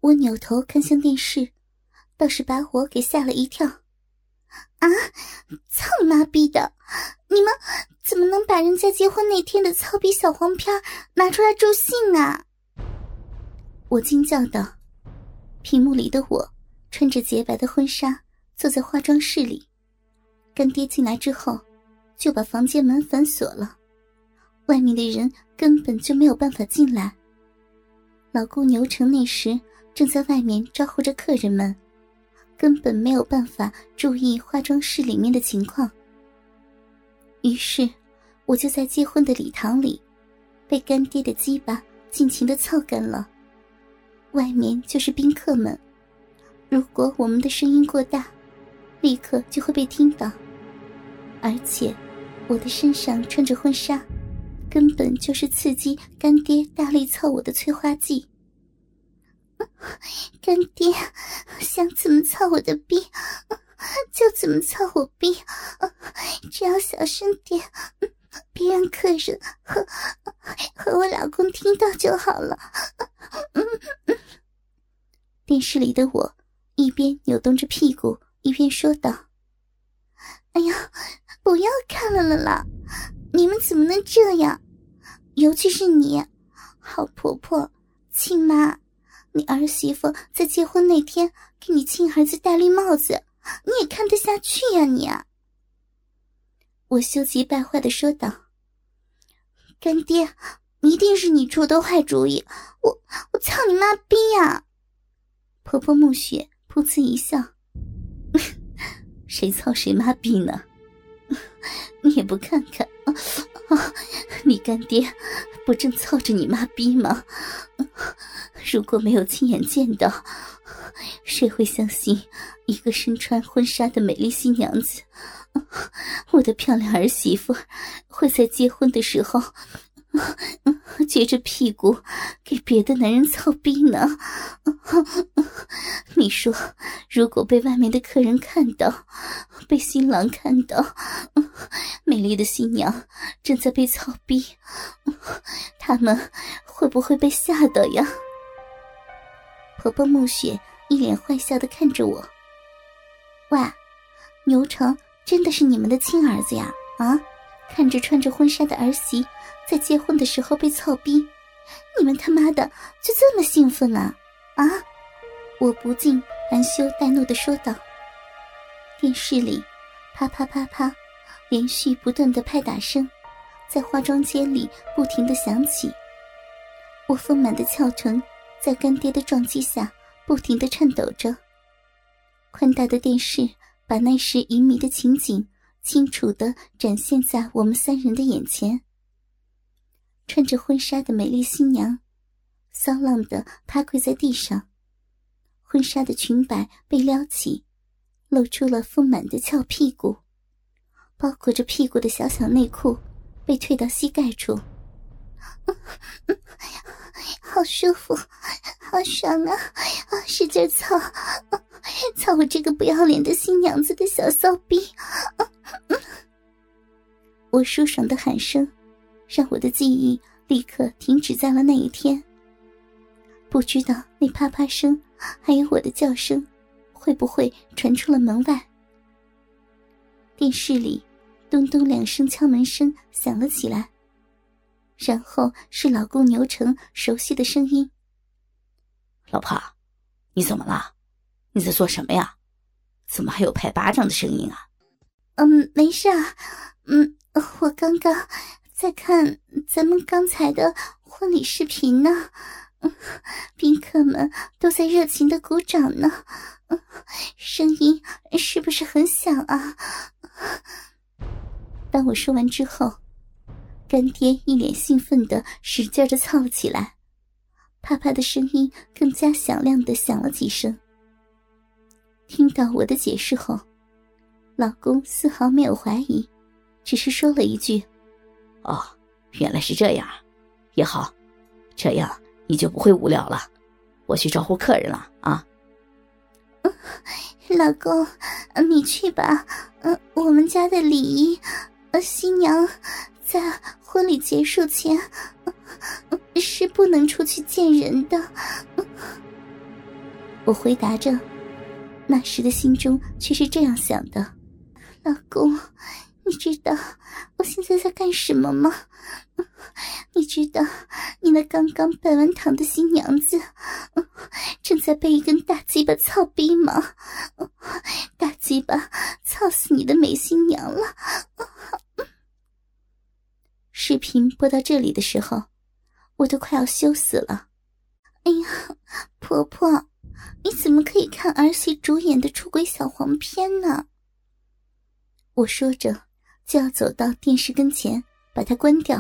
我扭头看向电视，倒是把我给吓了一跳。啊！操你妈逼的！你们怎么能把人家结婚那天的操逼小黄片拿出来助兴啊？我惊叫道。屏幕里的我穿着洁白的婚纱坐在化妆室里，干爹进来之后就把房间门反锁了，外面的人根本就没有办法进来。老姑牛成那时正在外面招呼着客人们，根本没有办法注意化妆室里面的情况。于是我就在结婚的礼堂里被干爹的鸡巴尽情地操干了。外面就是宾客们，如果我们的声音过大，立刻就会被听到。而且我的身上穿着婚纱，根本就是刺激干爹大力操我的催化剂。干爹想怎么操我的逼就怎么操我逼，只要小声点，别让客人和我老公听到就好了。电视里的我一边扭动着屁股一边说道：哎呀，不要看了啦，你们怎么能这样？尤其是你，好婆婆亲妈，你儿媳妇在结婚那天给你亲儿子戴绿帽子，你也看得下去呀你啊？我羞急败坏地说道。干爹，一定是你出的坏主意，我操你妈逼呀！婆婆暮雪噗呲一笑。谁操谁妈逼呢？你也不看看你干爹不正操着你妈逼吗？如果没有亲眼见到，谁会相信一个身穿婚纱的美丽新娘子，我的漂亮儿媳妇会在结婚的时候撅着屁股给别的男人操逼呢？你说，如果被外面的客人看到，被新郎看到，美丽的新娘正在被操逼，他们会不会被吓到呀？婆婆暮雪一脸坏笑地看着我。喂，牛成真的是你们的亲儿子呀？啊，看着穿着婚纱的儿媳在结婚的时候被操逼，你们他妈的就这么兴奋啊？啊！我不禁含羞带怒地说道。电视里啪啪啪啪连续不断的拍打声在化妆间里不停地响起，我丰满的翘臀在干爹的撞击下不停地颤抖着。宽大的电视把那时淫靡的情景清楚地展现在我们三人的眼前。穿着婚纱的美丽新娘骚浪地趴跪在地上，婚纱的裙摆被撩起，露出了丰满的翘屁股，包裹着屁股的小小内裤被退到膝盖处。好舒服，好爽啊！使劲操，操我这个不要脸的新娘子的小骚逼！我舒爽的喊声让我的记忆立刻停止在了那一天。不知道那啪啪声还有我的叫声会不会传出了门外。电视里咚咚两声敲门声响了起来，然后是老公牛成熟悉的声音： 老婆，你怎么了？你在做什么呀？怎么还有拍巴掌的声音啊？ 没事啊，我刚刚在看咱们刚才的婚礼视频呢，宾客们都在热情的鼓掌呢，声音是不是很响啊？当我说完之后，干爹一脸兴奋地使劲地操了起来，啪啪的声音更加响亮地响了几声。听到我的解释后，老公丝毫没有怀疑，只是说了一句： 哦，原来是这样，也好，这样你就不会无聊了，我去招呼客人了啊。 老公，你去吧，我们家的礼仪，新娘在婚礼结束前是不能出去见人的。 我回答着，那时的心中却是这样想的：老公，你知道我现在在干什么吗？你知道你那刚刚拜完堂的新娘子正在被一根大鸡巴操逼吗？大鸡巴操死你的美新娘了！视频播到这里的时候，我都快要羞死了。哎呀，婆婆，你怎么可以看儿媳主演的出轨小黄片呢？我说着就要走到电视跟前把它关掉。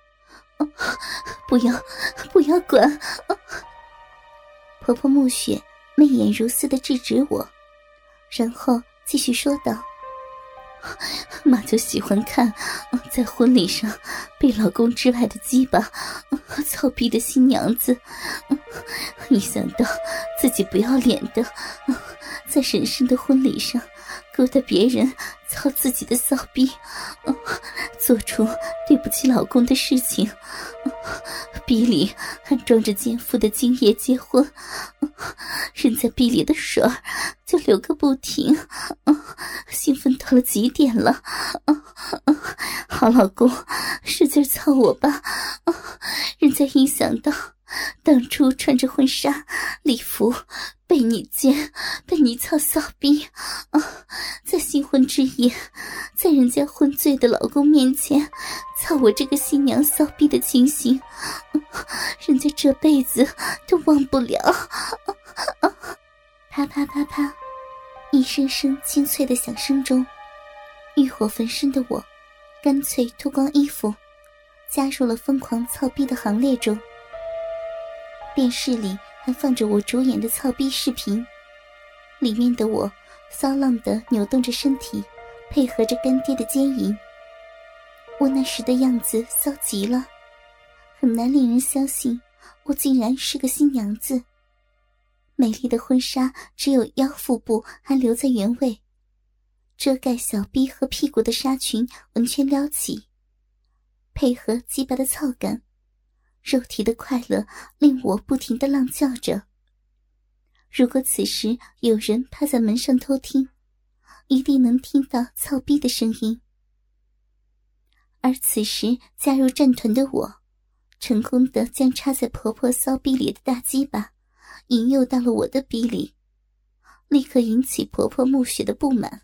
不要管！婆婆暮雪媚眼如丝地制止我，然后继续说道：妈就喜欢看在婚礼上被老公之外的鸡巴操逼的新娘子，一想到自己不要脸的在神圣的婚礼上勾搭别人操自己的骚逼，做出对不起老公的事情，逼里还装着奸夫的精液结婚，人在逼里的水就流个不停，兴奋到了极点了。好老公，使劲操我吧！人家一想到当初穿着婚纱礼服被你奸，被你操骚逼，在新婚之夜，在人家昏醉的老公面前操我这个新娘骚逼的情形，人家这辈子都忘不了。啪啪啪啪，一声声清脆的响声中，欲火焚身的我干脆脱光衣服，加入了疯狂操逼的行列中。电视里还放着我主演的操逼视频，里面的我骚浪地扭动着身体，配合着干爹的奸淫。我那时的样子骚极了，很难令人相信我竟然是个新娘子。美丽的婚纱只有腰腹部还留在原位，遮盖小臂和屁股的纱裙完全撩起，配合鸡巴的操感，肉体的快乐令我不停地浪叫着。如果此时有人趴在门上偷听，一定能听到操逼的声音。而此时加入战团的我，成功地将插在婆婆骚逼里的大鸡巴引诱到了我的逼里，立刻引起婆婆暮雪的不满。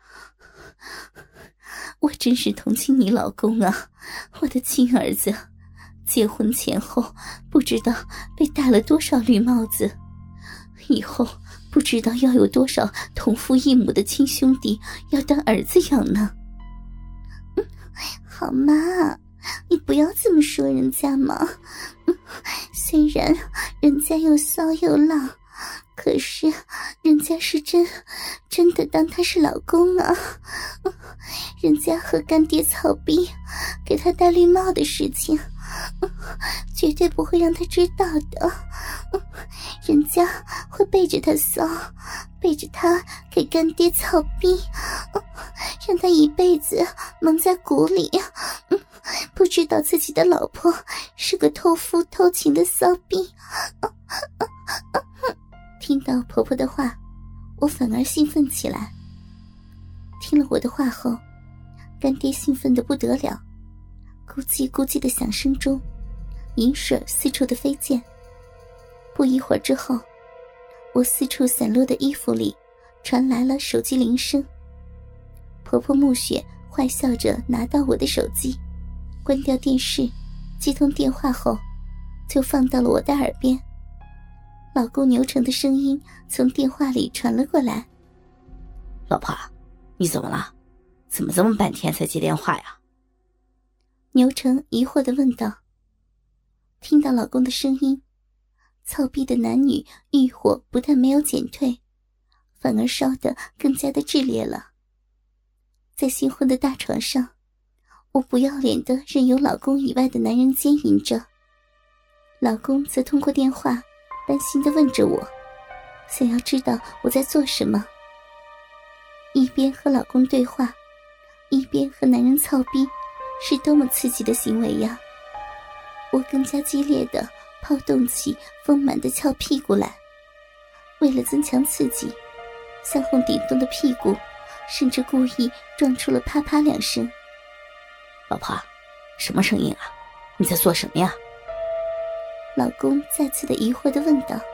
我真是同情你老公啊，我的亲儿子，结婚前后不知道被戴了多少绿帽子，以后不知道要有多少同父异母的亲兄弟要当儿子养呢。好妈，你不要这么说人家嘛。虽然人家又骚又浪，可是人家是真的当他是老公啊。人家和干爹操逼给他戴绿帽的事情绝对不会让他知道的，人家会背着他骚，背着他给干爹操逼，让他一辈子蒙在鼓里，不知道自己的老婆是个偷夫偷情的骚逼。听到婆婆的话，我反而兴奋起来。听了我的话后，干爹兴奋得不得了，咕叽咕叽的响声中，银水四处的飞溅。不一会儿之后，我四处散落的衣服里传来了手机铃声。婆婆暮雪坏笑着拿到我的手机，关掉电视，接通电话后就放到了我的耳边。老公牛成的声音从电话里传了过来： 老婆，你怎么了？怎么这么半天才接电话呀？ 牛成疑惑地问道。听到老公的声音，操逼的男女欲火不但没有减退，反而烧得更加的炽烈了。在新婚的大床上，我不要脸地任由老公以外的男人奸淫着，老公则通过电话担心地问着我，想要知道我在做什么。一边和老公对话，一边和男人操逼，是多么刺激的行为呀！我更加激烈地抛动起丰满的翘屁股来， 为了增强刺激，向后顶动的屁股甚至故意撞出了啪啪2声。 老婆，什么声音啊？你在做什么呀？ 老公再次的疑惑地问道。